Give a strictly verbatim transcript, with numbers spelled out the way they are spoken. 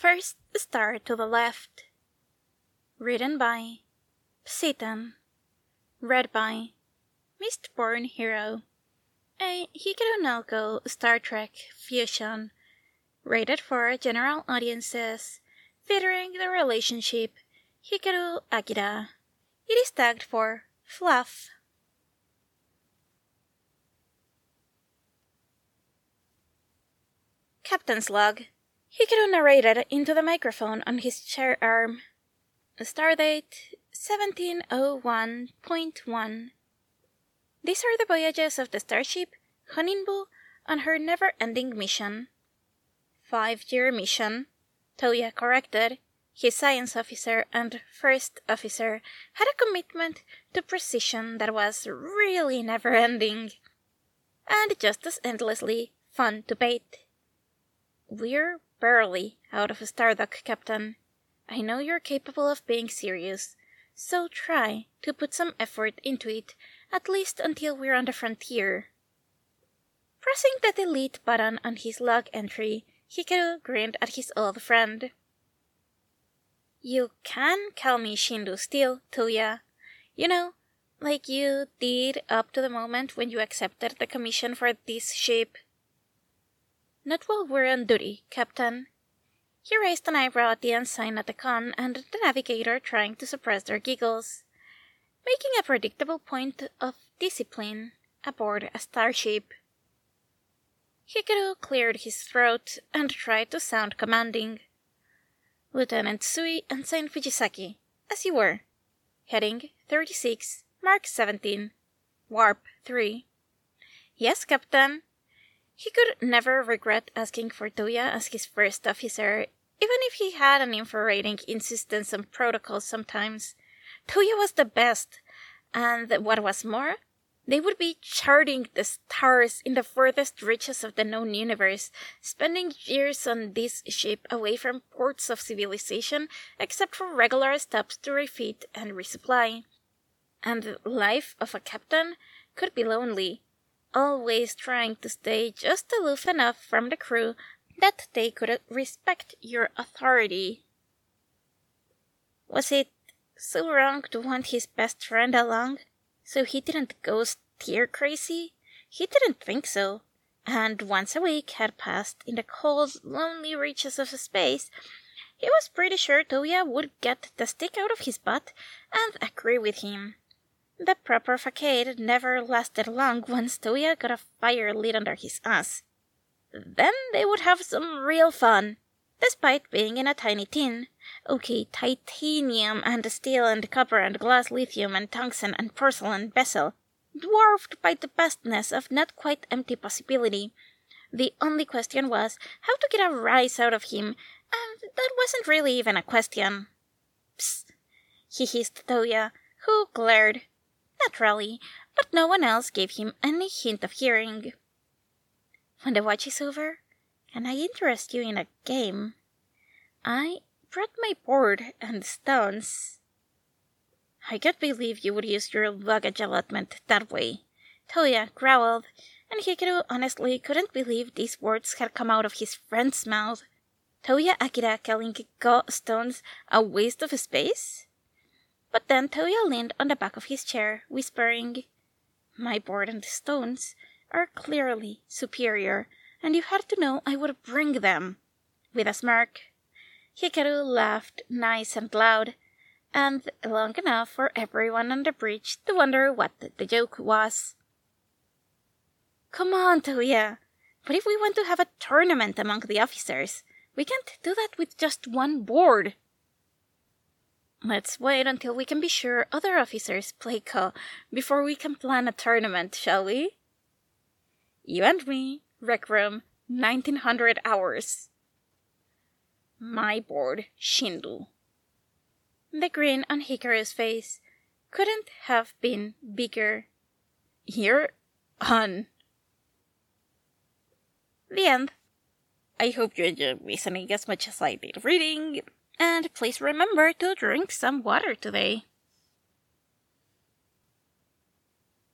First Star to the Left. Written by Psitan. Read by Mistborn Hero. A Hikaru no Go Star Trek fusion. Rated for general audiences. Featuring the relationship Hikaru Akira. It is tagged for Fluff. Captain's Log. Hikaru narrated into the microphone on his chair arm. Stardate seventeen oh one point one. These are the voyages of the starship Honinbu on her never-ending mission. Five-year mission, Toya corrected. His science officer and first officer had a commitment to precision that was really never-ending. And just as endlessly fun to bait. We're barely out of Stardock, Captain. I know you're capable of being serious, so try to put some effort into it, at least until we're on the frontier. Pressing the delete button on his log entry, Hikaru grinned at his old friend. You can call me Shindu still, Toya. You know, like you did up to the moment when you accepted the commission for this ship. Not while we're on duty, Captain. He raised an eyebrow at the ensign at the con and the navigator trying to suppress their giggles, making a predictable point of discipline aboard a starship. Hikaru cleared his throat and tried to sound commanding. Lieutenant Sui and Saint Fujisaki, as you were. Heading thirty-six, Mark seventeen, Warp three. Yes, Captain. He could never regret asking for Toya as his first officer, even if he had an infuriating insistence on protocol sometimes. Toya was the best, and what was more, they would be charting the stars in the furthest reaches of the known universe, spending years on this ship away from ports of civilization except for regular stops to refit and resupply. And the life of a captain could be lonely, always trying to stay just aloof enough from the crew that they could respect your authority. Was it so wrong to want his best friend along, so he didn't go steer crazy? He didn't think so, and once a week had passed in the cold, lonely reaches of space, he was pretty sure Toya would get the stick out of his butt and agree with him. The proper facade never lasted long once Toya got a fire lit under his ass. Then they would have some real fun, despite being in a tiny tin. Okay, titanium and steel and copper and glass, lithium and tungsten and porcelain bezel, dwarfed by the vastness of not quite empty possibility. The only question was how to get a rise out of him, and that wasn't really even a question. Psst, he hissed Toya, who glared. Naturally, but no one else gave him any hint of hearing. When the watch is over, can I interest you in a game? I brought my board and stones. I can't believe you would use your luggage allotment that way, Toya growled, and Hikaru honestly couldn't believe these words had come out of his friend's mouth. Toya Akira calling go stones a waste of space? But then Toya leaned on the back of his chair, whispering, My board and stones are clearly superior, and you had to know I would bring them. With a smirk, Hikaru laughed nice and loud, and long enough for everyone on the bridge to wonder what the joke was. Come on, Toya! But if we want to have a tournament among the officers, we can't do that with just one board. Let's wait until we can be sure other officers play Ko before we can plan a tournament, shall we? You and me, Rec Room, nineteen hundred hours. My board, Shindu. The grin on Hikaru's face couldn't have been bigger. You're on. The end. I hope you enjoyed listening as much as I did reading. And please remember to drink some water today.